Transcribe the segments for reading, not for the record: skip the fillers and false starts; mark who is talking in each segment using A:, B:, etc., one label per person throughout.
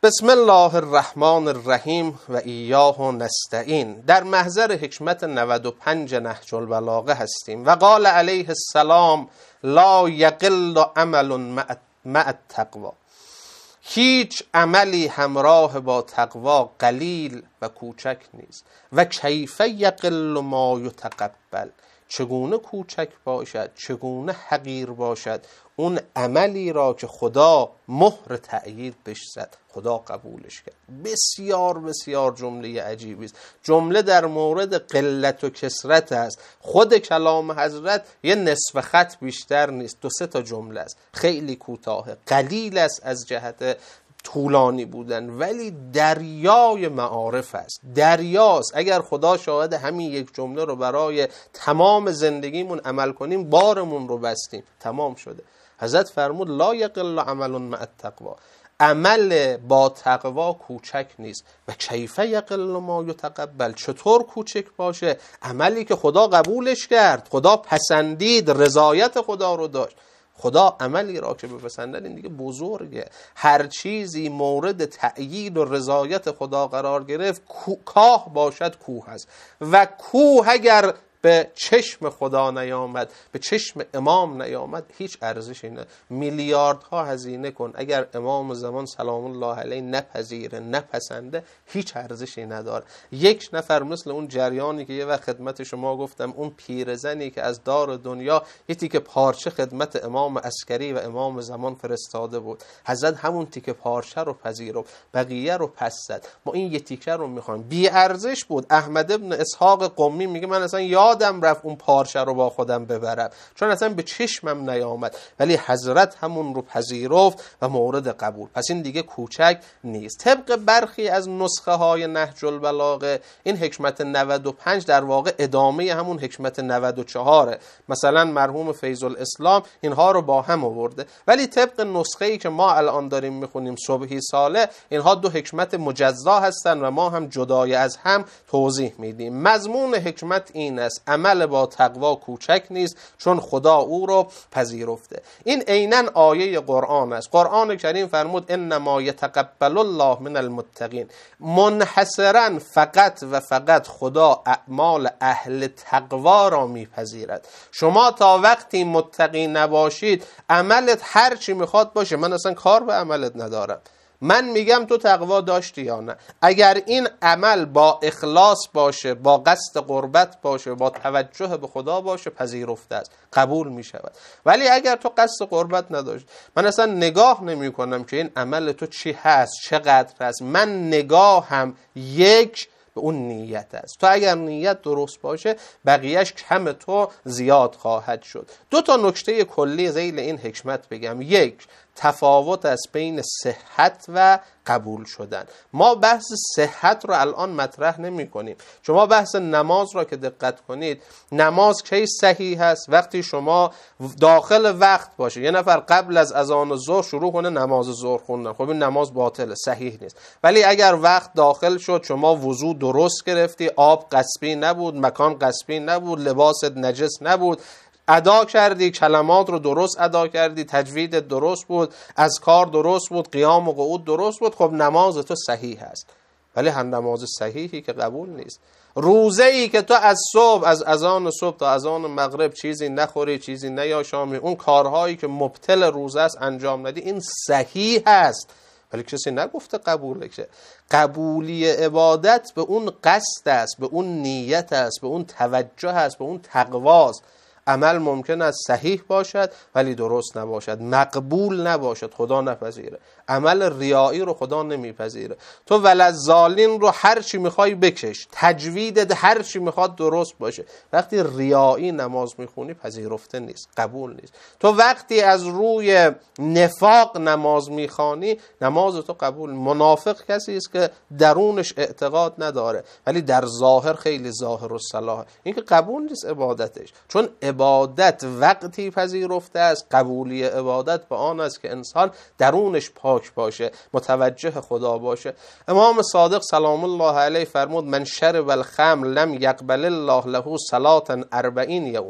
A: بسم الله الرحمن الرحیم و ایاه نستعین. در محضر حکمت 95 نهج البلاغه هستیم. و قال علیه السلام لا یقل عمل مع التقوا. هیچ عملی همراه با تقوا قلیل و کوچک نیست. و کیف یقل ما یتقبل، چگونه کوچک باشد، چگونه حقیر باشد اون عملی را که خدا مهر تأیید بهش زد، خدا قبولش کرد. بسیار بسیار جمله عجیبی است. جمله در مورد قلت و کثرت است. خود کلام حضرت یه نصف خط بیشتر نیست، 2-3 تا جمله است، خیلی کوتاه، قلیل است از جهت طولانی بودن، ولی دریای معارف است، دریاست. اگر خدا شاهد همین یک جمله رو برای تمام زندگیمون عمل کنیم، بارمون رو بستیم، تمام شده. حضرت فرمود لا یقل عمل مع التقوا، عمل با تقوا کوچک نیست. و کیف یقل ما یتقبل، چطور کوچک باشه؟ عملی که خدا قبولش کرد، خدا پسندید، رضایت خدا رو داشت. خدا عملی را که بپسندن این دیگه بزرگه. هر چیزی مورد تأیید و رضایت خدا قرار گرفت، کاه باشد کوه است. و کوه اگر به چشم خدا نیامد، به چشم امام نیامد، هیچ ارزشی نداره. میلیاردها هزینه کن، اگر امام زمان سلام الله علیه نپذیره، نپسنده، هیچ ارزشی نداره. یک نفر مثل اون جریانی که یه وقت خدمت شما گفتم، اون پیرزنی که از دار دنیا یه تیکه پارچه خدمت امام عسکری و امام زمان فرستاده بود، حضرت همون تیکه پارچه رو پذیرفت، بقیه رو پس زد. ما این یه تیکه رو میخوایم. بی ارزش بود. احمد ابن اسحاق قمی میگه من اصلا یادم رفت اون پارچه رو با خودم ببرم، چون اصلا به چشمم نیامد، ولی حضرت همون رو پذیرفت و مورد قبول. پس این دیگه کوچک نیست. طبق برخی از نسخه های نهج البلاغه، این حکمت 95 در واقع ادامه همون حکمت 94. مثلا مرحوم فیض الاسلام اینها رو با هم آورده، ولی طبق نسخه ای که ما الان داریم میخونیم، صبحی صالح، اینها 2 حکمت مجزا هستن و ما هم جدای از هم توضیح میدیم. مضمون حکمت این است: عمل با تقوا کوچک نیست، چون خدا او رو پذیرفته. این عیناً آیه قرآن است. قرآن کریم فرمود انما یتقبل الله من المتقین. منحصراً فقط و فقط خدا اعمال اهل تقوا را میپذیرد. شما تا وقتی متقی نباشید، عملت هر چی میخواد باشه، من اصلا کار به عملت ندارم، من میگم تو تقوا داشتی یا نه. اگر این عمل با اخلاص باشه، با قصد قربت باشه، با توجه به خدا باشه، پذیرفته است، قبول میشود. ولی اگر تو قصد قربت نداشت، من اصلا نگاه نمی کنم که این عمل تو چی هست، چقدر هست، من نگاهم یک به اون نیت است. تو اگر نیت درست باشه، بقیهش کم تو زیاد خواهد شد. 2 تا نکته کلی ذیل این حکمت بگم. یک، تفاوت است بین صحت و قبول شدن. ما بحث صحت رو الان مطرح نمی کنیم. شما بحث نماز را که دقت کنید، نماز کی صحیح هست؟ وقتی شما داخل وقت باشه. یه نفر قبل از اذان ظهر شروع کنه نماز ظهر خوندن، خب این نماز باطله، صحیح نیست. ولی اگر وقت داخل شد، شما وضو درست گرفتی، آب غصبی نبود، مکان غصبی نبود، لباست نجس نبود، ادا کردی، کلمات رو درست ادا کردی، تجوید درست بود، اذکار درست بود، قیام و قعود درست بود، خب نماز تو صحیح هست. ولی هم نماز صحیحی که قبول نیست. روزه ای که تو از صبح، از اذان صبح تا اذان مغرب چیزی نخوری، چیزی نیاشامی، اون کارهایی که مبطل روزه است انجام ندی، این صحیح هست، ولی کسی نگفته قبوله. که قبولی عبادت به اون قصد است، به اون نیت است، به اون توجه است، به اون تقواست. عمل ممکن است صحیح باشد ولی درست نباشد، مقبول نباشد، خدا نپذیره. عمل ریایی رو خدا نمیپذیره. تو ولذالین رو هر چی میخوای بکش، تجویدت هر چی میخواد درست باشه، وقتی ریایی نماز میخونی پذیرفته نیست، قبول نیست. تو وقتی از روی نفاق نماز میخوانی، نماز تو قبول. منافق کسی است که درونش اعتقاد نداره ولی در ظاهر خیلی ظاهر الصلاح، این که قبول نیست عبادتش. چون عبادت وقتی پذیرفته است، قبولی عبادت به آن است که انسان درونش پاک باشه، متوجه خدا باشه. امام صادق سلام الله علیه فرمود من شرب الخمر لم یقبل الله له صلاة 40 یوما.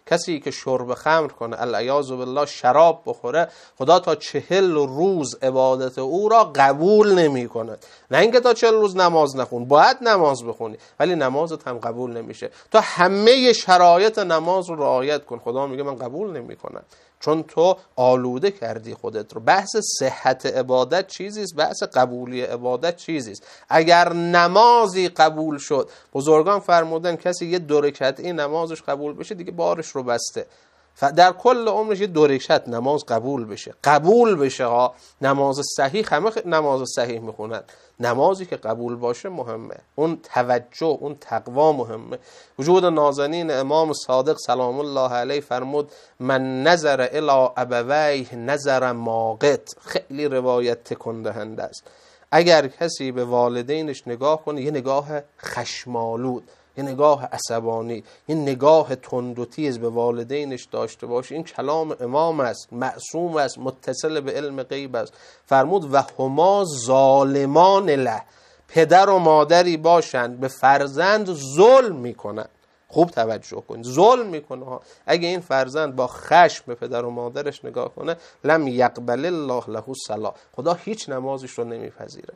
A: کسی که شرب خمر کنه، العیاذ بالله شراب بخوره، خدا تا 40 روز عبادت او را قبول نمی کند. نه اینکه تا 40 روز نماز نخون، باید نماز بخونی ولی نمازت هم قبول نمیشه. تو همه شرایط نماز رو رعایت کن، خدا میگه من قبول نمی کنم، چون تو آلوده کردی خودت رو. بحث صحت عبادت چیزیست، بحث قبولی عبادت چیزیست. اگر نمازی قبول شد، بزرگان فرمودن کسی یه 2 رکعتی نمازش قبول بشه دیگه بارش رو بسته. در کل عمرش یه 2 رکعت نماز قبول بشه ها. نماز صحیح، همه نماز صحیح میخونن، نمازی که قبول باشه مهمه، اون توجه، اون تقوا مهمه. وجود نازنین امام صادق سلام الله علیه فرمود من نظر الی ابویه نظر ماقت. خیلی روایت تکون دهنده است. اگر کسی به والدینش نگاه کنه، یه نگاه خشمالود، یه نگاه عصبانی، یه نگاه تند و تیز به والدینش داشته باشه، این کلام امام است، معصوم است، متصل به علم غیب است. فرمود و هما ظالمان له، پدر و مادری باشند به فرزند ظلم میکنن. خوب توجه کن، ظلم میکنه ها. اگه این فرزند با خشم به پدر و مادرش نگاه کنه، لم یقبل الله له الصلاة، خدا هیچ نمازش رو نمیپذیره.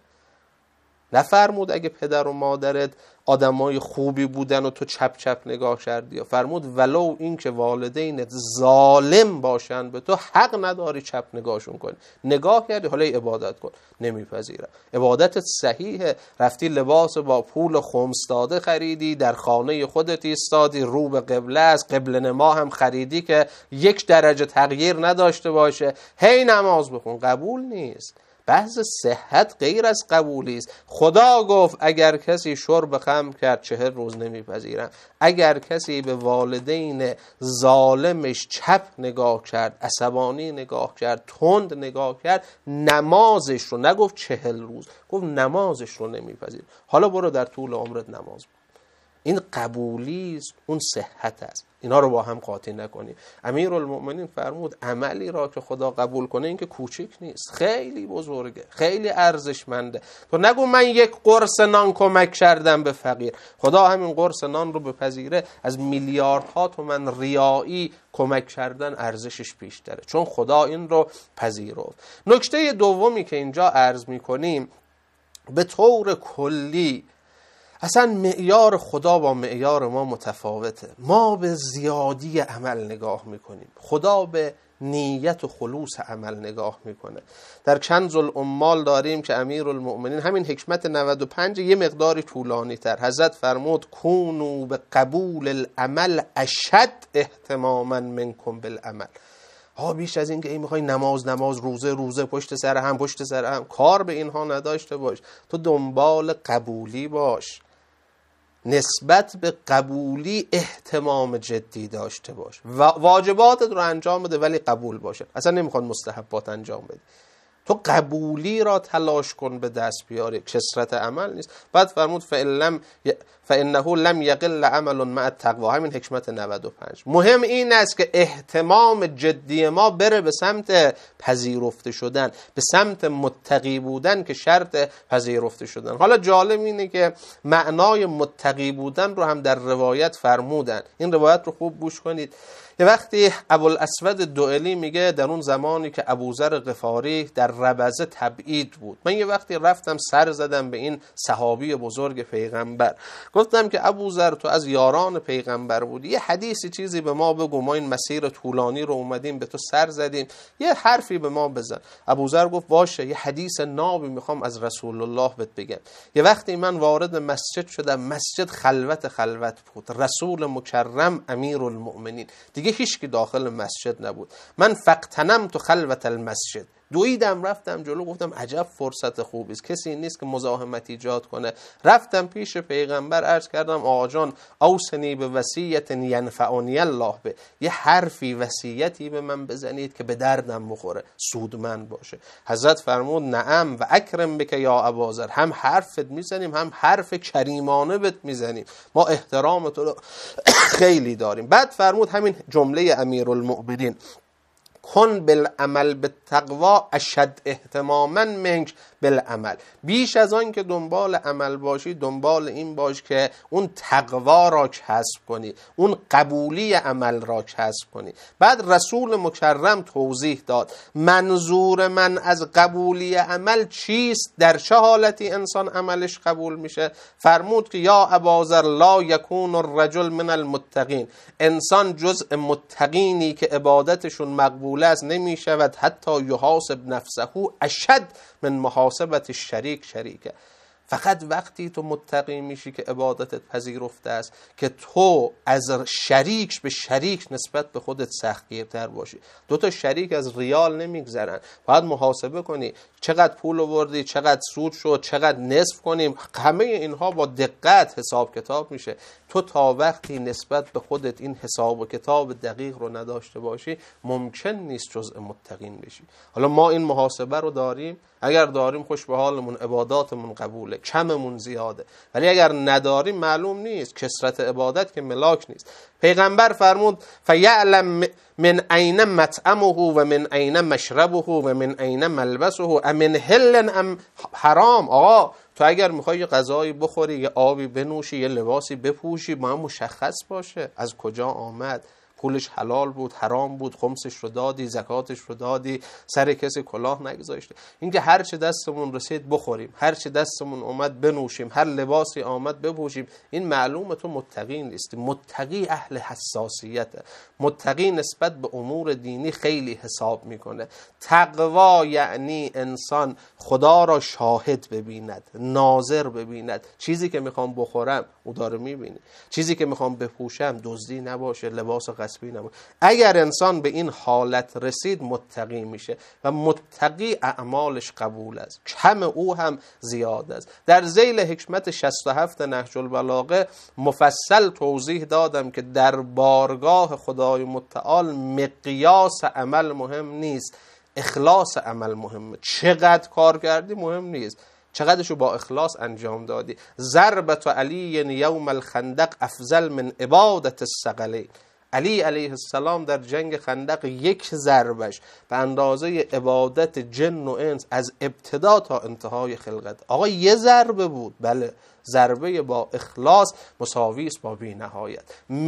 A: نفرمود اگه پدر و مادرت آدمای خوبی بودن و تو چپ چپ نگاه کردی، یا فرمود ولو این که والدینت ظالم باشن به تو، حق نداری چپ نگاهشون کنی. نگاه کردی حالا عبادت کن، نمیپذیره. عبادتت صحیحه، رفتی لباس با پول خمس داده خریدی، در خانه خودت ایستادی، رو به قبله است، قبله نما هم خریدی که 1 درجه تغییر نداشته باشه، هی نماز بخون، قبول نیست. بحث صحت غیر از قبولی است. خدا گفت اگر کسی شرب خمر کرد 40 روز نمیپذیرم. اگر کسی به والدین ظالمش چپ نگاه کرد، عصبانی نگاه کرد، تند نگاه کرد، نمازش رو، نگفت 40 روز، گفت نمازش رو نمیپذیر. حالا برو در طول عمرت نماز بخون. این قبولی است، اون صحت است. اینا رو با هم قاطی نکنیم. امیرالمؤمنین فرمود عملی را که خدا قبول کنه این که کوچک نیست، خیلی بزرگه، خیلی ارزشمنده. تو نگو من 1 قرص نان کمک کردم به فقیر، خدا همین قرص نان رو بپذیره، از میلیاردها تومان ریایی کمک کردن ارزشش بیشتره، چون خدا این رو پذیرفت. نکته دومی که اینجا عرض میکنیم، به طور کلی اصلا معیار خدا با معیار ما متفاوته. ما به زیادی عمل نگاه میکنیم، خدا به نیت و خلوص عمل نگاه میکنه. در کنز العمال داریم که امیرالمؤمنین همین حکمت 95 یه مقداری طولانی تر، حضرت فرمود کونوا به قبول العمل اشد اهتماما منکم بالعمل. بیش از این که این میخوای نماز روزه پشت سر هم کار به اینها نداشته باش. تو دنبال قبولی باش، نسبت به قبولی اهتمام جدی داشته باش، واجباتت رو انجام بده ولی قبول باشه. اصلا نمیخواد مستحبات انجام بدی، تو قبولی را تلاش کن به دست بیاری، کثرت عمل نیست. بعد فرمود فانه لم یقل عمل مع التقوا، همین حکمت 95. مهم این است که اهتمام جدی ما بره به سمت پذیرفته شدن، به سمت متقی بودن که شرط پذیرفته شدن. حالا جالب اینه که معنای متقی بودن رو هم در روایت فرمودن. این روایت رو خوب گوش کنید. یه وقتی ابوالاسود دؤلی میگه در اون زمانی که ابوذر غفاری در ربضه تبعید بود، من یه وقتی رفتم سر زدم به این صحابی بزرگ پیغمبر، گفتم که ابوذر تو از یاران پیغمبر بودی، یه حدیثی چیزی به ما بگو، ما این مسیر طولانی رو اومدیم به تو سر زدیم، یه حرفی به ما بزن. ابوذر گفت باشه، یه حدیث نابی میخوام از رسول الله بهت بگم. یه وقتی من وارد مسجد شدم، مسجد خلوت بود، رسول مکرم امیرالمؤمنین، دیگه هیچ کی داخل مسجد نبود. من فقتنمت خلوت المسجد، دویدم رفتم جلو، گفتم عجب فرصت خوبی است، کسی نیست که مزاحمت ایجاد کنه. رفتم پیش پیغمبر، عرض کردم آقا جان اوصنی به وصیت ینفعنی الله به، یه حرفی وصیتی به من بزنید که به دردم بخوره، سودمند باشه. حضرت فرمود نعم و اکرم بک یا ابوذر، هم حرفت میزنیم هم حرف کریمانه بهت میزنیم، ما احترام تو رو خیلی داریم. بعد فرمود همین جمله امیرالمؤمنین کن بالعمل بالتقوا اشد اهتماما منک بالعمل. بیش از آن که دنبال عمل باشی دنبال این باش که اون تقوا را کسب کنی، اون قبولی عمل را کسب کنی. بعد رسول مکرم توضیح داد منظور من از قبولی عمل چیست، در چه حالتی انسان عملش قبول میشه. فرمود که یا ابازر لا یکون الرجل من المتقین، انسان جزء متقینی که عبادتشون مقبول است نمیشود حتی یحاسب نفسه اشد من محاسبت الشریک شریکه. فقط وقتی تو متقی میشی که عبادتت پذیرفته است که تو از شریک به شریک نسبت به خودت سختگیرتر باشی. دو تا شریک از ریال نمیگذرن، باید محاسبه کنی چقدر پول آوردی، چقدر سود شد، چقدر نصف کنیم. همه اینها با دقت حساب کتاب میشه. تو تا وقتی نسبت به خودت این حساب و کتاب دقیق رو نداشته باشی ممکن نیست جزء متقین بشی. حالا ما این محاسبه رو داریم، اگر داریم خوش به حالمون، عباداتمون قبوله، کممون زیاده. ولی اگر نداریم معلوم نیست، کثرت عبادت که ملاک نیست. پیغمبر فرمود فیعلم من این مطعمه و من این مشربه و من این ملبسه امن حل ام حرام. آقا تو اگر میخوای یه غذایی بخوری، یه آبی بنوشی، یه لباسی بپوشی، باید مشخص باشه از کجا آمد، پولش حلال بود، حرام بود، خمسش رو دادی، زکاتش رو دادی، سر کسی کلاه نگذاشته. اینکه هر چه دستمون رسید بخوریم، هر چه دستمون اومد بنوشیم، هر لباسی آمد بپوشیم، این معلومه تو متقی نیستی. متقی اهل حساسیته، متقی نسبت به امور دینی خیلی حساب میکنه. تقوا یعنی انسان خدا را شاهد ببیند، ناظر ببیند. چیزی که میخوام بخورم او داره میبینی، چیزی که میخوام بپوشم دزدی نباشه، لباس غصبی نباشه. اگر انسان به این حالت رسید متقی میشه و متقی اعمالش قبول است، کم او هم زیاد است. در ذیل حکمت 67 نهج البلاغه مفصل توضیح دادم که در بارگاه خدای متعال مقیاس عمل مهم نیست، اخلاص عمل مهمه. چقدر کار کردی مهم نیست، چقدرشو با اخلاص انجام دادی. ضربت علی یوم الخندق افضل من عبادت الثقلین. علی علیه السلام در جنگ خندق یک ضربش به اندازه عبادت جن و انس از ابتدا تا انتهای خلقت. آقا یه ضربه بود، بله، ضربه با اخلاص مساوی است با بی نهایت.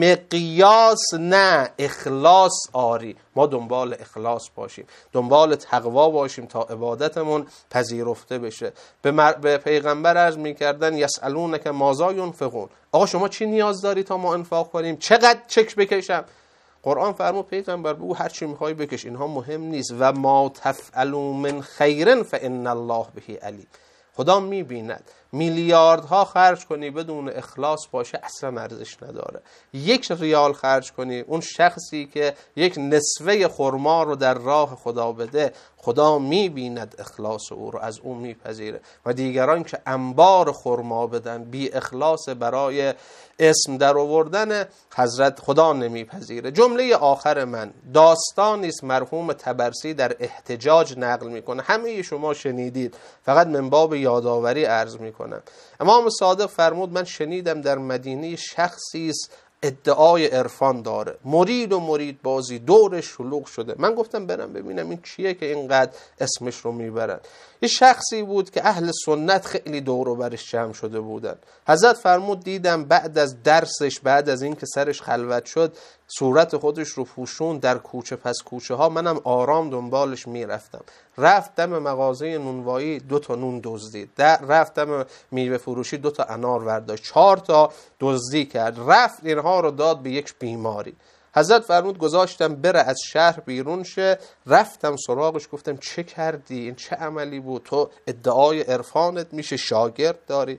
A: مقیاس نه، اخلاص آری. ما دنبال اخلاص باشیم، دنبال تقوا باشیم تا عبادتمون پذیرفته بشه. به پیغمبر عرض می‌کردن یسالونک ماذا ینفقون، آقا شما چی نیاز داری تا ما انفاق کنیم؟ چقدر چک بکشم؟ قرآن فرمود پیغمبر بگو هر چی می‌خوای بکش، اینها مهم نیست. و ما تفعلوا من خیر فان الله به علیم. خدا می‌بیند. میلیاردها خرج کنی بدون اخلاص باشه اصلا ارزش نداره. 1 ریال خرج کنی، اون شخصی که 1 نصفه خرما رو در راه خدا بده، خدا میبیند اخلاص او رو، از اون میپذیره. و دیگران که انبار خرما بدن بی اخلاص برای اسم در آوردن حضرت، خدا نمیپذیره. جمله آخر من داستانی است مرحوم طبرسی در احتجاج نقل میکنه، همه شما شنیدید، فقط من باب یادآوری عرض میکنم. امام صادق فرمود من شنیدم در مدینه شخصی است ادعای عرفان داره، مرید و مرید بازی دورش شلوغ شده. من گفتم برم ببینم این کیه که اینقدر اسمش رو میبرن. یه شخصی بود که اهل سنت خیلی دور و برش جمع شده بودن. حضرت فرمود دیدم بعد از درسش، بعد از این که سرش خلوت شد، صورت خودش رو پوشون در کوچه پس کوچه ها. منم آرام دنبالش میرفتم. رفت دم مغازه نونوایی 2 تا نون دزدید، رفت دم میوه فروشی 2 تا انار ورداشت، 4 تا دزدی کرد، رفت اینها رو داد به یک بیماری. حضرت فرمود گذاشتم بره از شهر بیرون شه. رفتم سراغش گفتم چه کردی؟ این چه عملی بود؟ تو ادعای عرفانت میشه شاگرد داری؟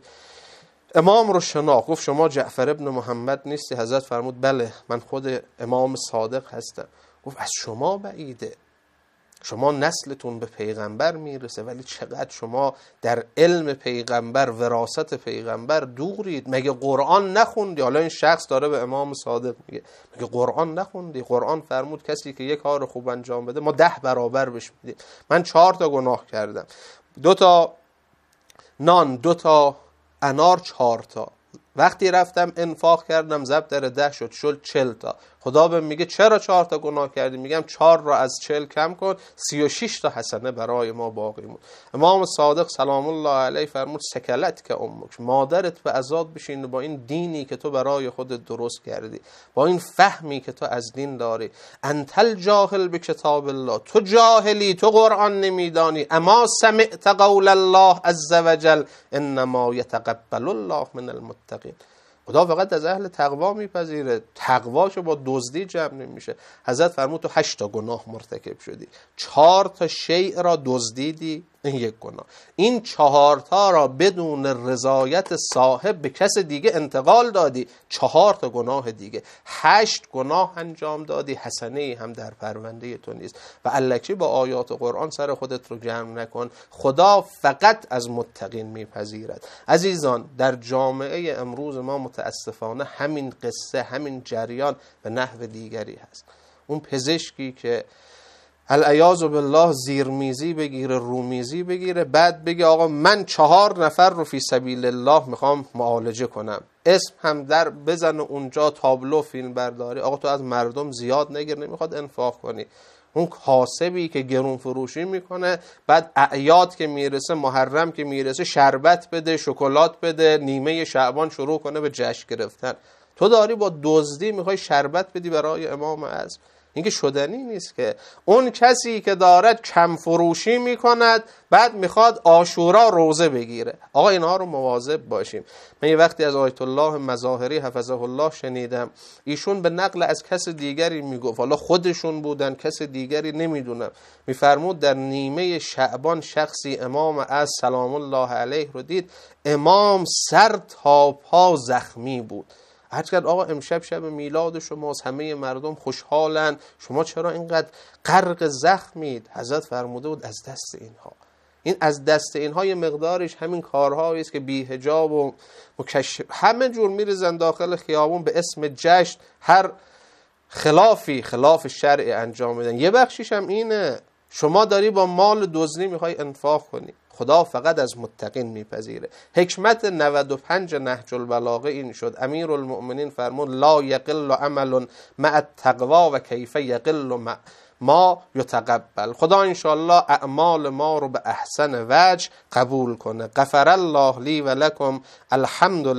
A: امام رو شناخت، گفت شما جعفر ابن محمد نیستی؟ حضرت فرمود بله من خود امام صادق هستم. گفت از شما بعیده، شما نسلتون به پیغمبر میرسه ولی چقدر شما در علم پیغمبر، وراثت پیغمبر دورید. مگه قرآن نخوندی؟ حالا این شخص داره به امام صادق میگه مگه قرآن نخوندی؟ قرآن فرمود کسی که یک کار خوب انجام بده ما 10 برابر بهش میدیم. من 4 تا گناه کردم، 2 تا نان، 2 تا انار، 4 تا. وقتی رفتم انفاق کردم ضرب در 10 شد 40 تا. خدا به میگه چرا 4 تا گناه کردی؟ میگم 4 را از 40 کم کن، 36 تا حسنه برای ما باقی موند. امام صادق سلام الله علیه فرمود سکلت که امک، مادرت به عذاب بشینه با این دینی که تو برای خودت درست کردی، با این فهمی که تو از دین داری. انتل جاهل به کتاب الله، تو جاهلی، تو قرآن نمیدانی. اما سمعت قول الله عز وجل انما یتقبل الله من المتقین. خدا فقط از اهل تقوا میپذیره، تقواشو با دزدی جمع نمیشه. حضرت فرمود تو 8 تا گناه مرتکب شدی، 4 تا شیء را دزدیدی، این 1 گناه. این 4 تا را بدون رضایت صاحب به کس دیگه انتقال دادی، 4 تا گناه دیگه. 8 گناه انجام دادی، حسنه هم در پرونده تو نیست. و الکی با آیات قرآن سر خودت رو جمع نکن. خدا فقط از متقین میپذیرد. عزیزان، در جامعه امروز ما متاسفانه همین قصه، همین جریان به نحو دیگری هست. اون پزشکی که العیاذ بالله زیرمیزی بگیره، رومیزی بگیره، بعد بگه آقا من 4 نفر رو فی سبیل الله میخوام معالجه کنم، اسم هم در بزن اونجا، تابلو فیلم برداری. آقا تو از مردم زیاد نگیر، نمیخواد انفاق کنی. اون کاسبی که گرون فروشی میکنه، بعد اعیاد که میرسه، محرم که میرسه، شربت بده، شکلات بده، نیمه شعبان شروع کنه به جشن گرفتن. تو داری با دزدی میخوای شربت بدی برای امام اعظم؟ این که شدنی نیست. که اون کسی که دارد کم فروشی میکند بعد میخواد عاشورا روزه بگیره. آقا اینها رو مواظب باشیم. من یه وقتی از آیت الله مظاهری حفظه الله شنیدم، ایشون به نقل از کس دیگری میگفت، حالا خودشون بودن کس دیگری نمیدونم، میفرمود در نیمه شعبان شخصی امام از سلام الله علیه رو دید، امام سر تا پا زخمی بود. هر چقدر آقا امشب شب میلاد شماست، همه مردم خوشحالن، شما چرا اینقدر غرق زخمید؟ حضرت فرموده بود از دست اینها. این از دست اینها یه مقدارش همین کارهایی است که بی حجاب و مکشف همه جور میریزن داخل خیابون به اسم جشن، هر خلاف شرع انجام میدن. یه بخشیش هم اینه، شما داری با مال دزدی میخوای انفاق کنی. خدا فقط از متقین میپذیره. حکمت 95 نهج البلاغه این شد. امیرالمؤمنین فرمود لا یقل عمل مع التقوا و کیف یقل ما یتقبل. خدا انشاءالله اعمال ما رو به احسن وجه قبول کنه. غفر الله لی و لکم. الحمد